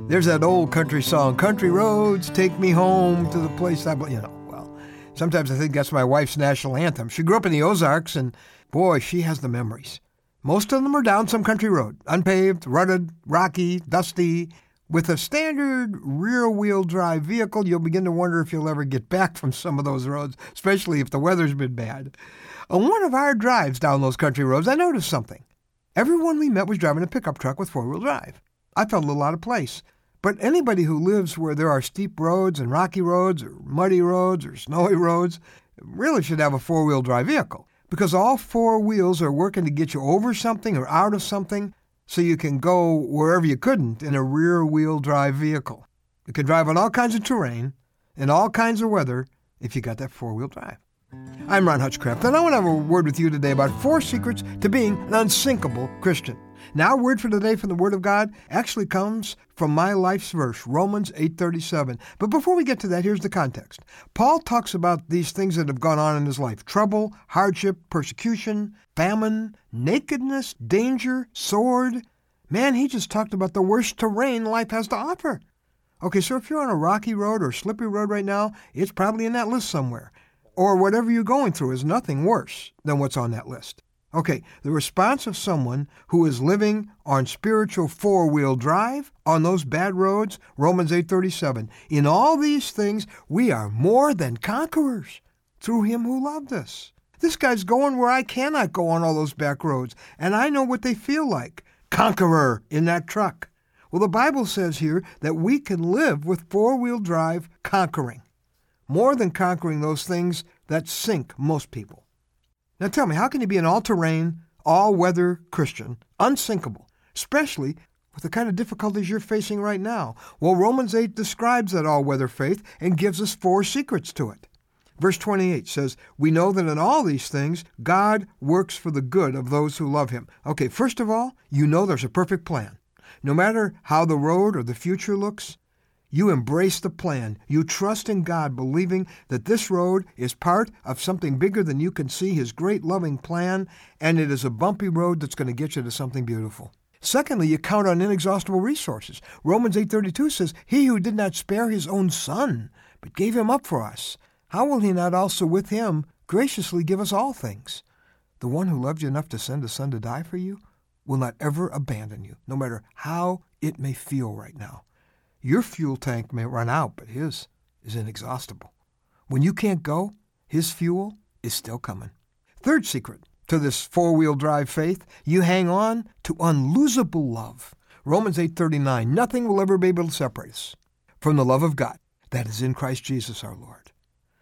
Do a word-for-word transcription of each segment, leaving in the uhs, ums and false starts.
There's that old country song, country roads, take me home to the place I, you know, well, sometimes I think that's my wife's national anthem. She grew up in the Ozarks, and boy, she has the memories. Most of them are down some country road, unpaved, rutted, rocky, dusty. With a standard rear-wheel drive vehicle, you'll begin to wonder if you'll ever get back from some of those roads, especially if the weather's been bad. On one of our drives down those country roads, I noticed something. Everyone we met was driving a pickup truck with four-wheel drive. I felt a little out of place. But anybody who lives where there are steep roads and rocky roads or muddy roads or snowy roads really should have a four-wheel drive vehicle, because all four wheels are working to get you over something or out of something so you can go wherever you couldn't in a rear-wheel drive vehicle. You can drive on all kinds of terrain and all kinds of weather if you got that four-wheel drive. I'm Ron Hutchcraft, and I want to have a word with you today about four secrets to being an unsinkable Christian. Now, our word for today from the Word of God actually comes from my life's verse, Romans eight thirty-seven. But before we get to that, here's the context. Paul talks about these things that have gone on in his life: trouble, hardship, persecution, famine, nakedness, danger, sword. Man, he just talked about the worst terrain life has to offer. Okay, so if you're on a rocky road or slippery road right now, it's probably in that list somewhere. Or whatever you're going through is nothing worse than what's on that list. Okay, the response of someone who is living on spiritual four-wheel drive on those bad roads, Romans eight thirty-seven. In all these things, we are more than conquerors through him who loved us. This guy's going where I cannot go on all those back roads, and I know what they feel like. Conqueror in that truck. Well, the Bible says here that we can live with four-wheel drive conquering. More than conquering those things that sink most people. Now tell me, how can you be an all-terrain, all-weather Christian, unsinkable, especially with the kind of difficulties you're facing right now? Well, Romans eight describes that all-weather faith and gives us four secrets to it. Verse twenty-eight says, we know that in all these things, God works for the good of those who love him. Okay, first of all, you know there's a perfect plan. No matter how the road or the future looks, you embrace the plan. You trust in God, believing that this road is part of something bigger than you can see, his great loving plan, and it is a bumpy road that's going to get you to something beautiful. Secondly, you count on inexhaustible resources. Romans eight thirty-two says, he who did not spare his own son, but gave him up for us, how will he not also with him graciously give us all things? The one who loved you enough to send his son to die for you will not ever abandon you, no matter how it may feel right now. Your fuel tank may run out, but his is inexhaustible. When you can't go, his fuel is still coming. Third secret to this four-wheel drive faith, you hang on to unlosable love. Romans eight thirty-nine, nothing will ever be able to separate us from the love of God that is in Christ Jesus our Lord.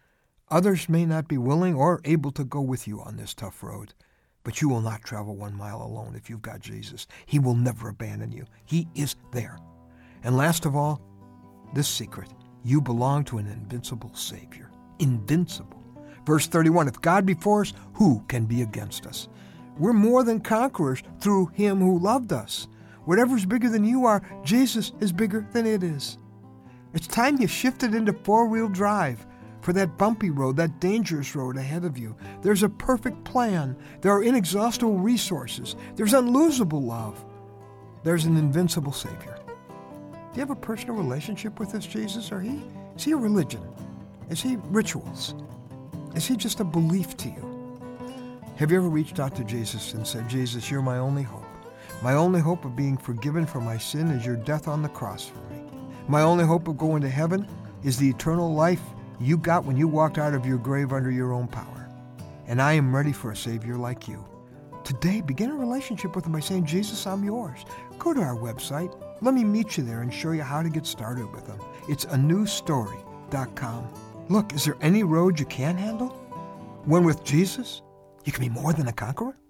Others may not be willing or able to go with you on this tough road, but you will not travel one mile alone if you've got Jesus. He will never abandon you. He is there. And last of all, this secret, you belong to an invincible Savior. Invincible. Verse thirty-one, if God be for us, who can be against us? We're more than conquerors through him who loved us. Whatever's bigger than you are, Jesus is bigger than it is. It's time you shifted into four-wheel drive for that bumpy road, that dangerous road ahead of you. There's a perfect plan. There are inexhaustible resources. There's unlosable love. There's an invincible Savior. Do you have a personal relationship with this Jesus? Or he, is he a religion? Is he rituals? Is he just a belief to you? Have you ever reached out to Jesus and said, Jesus, you're my only hope. My only hope of being forgiven for my sin is your death on the cross for me. My only hope of going to heaven is the eternal life you got when you walked out of your grave under your own power. And I am ready for a Savior like you. Today, begin a relationship with him by saying, Jesus, I'm yours. Go to our website. Let me meet you there and show you how to get started with him. It's a new story dot com. Look, is there any road you can't handle? When with Jesus, you can be more than a conqueror.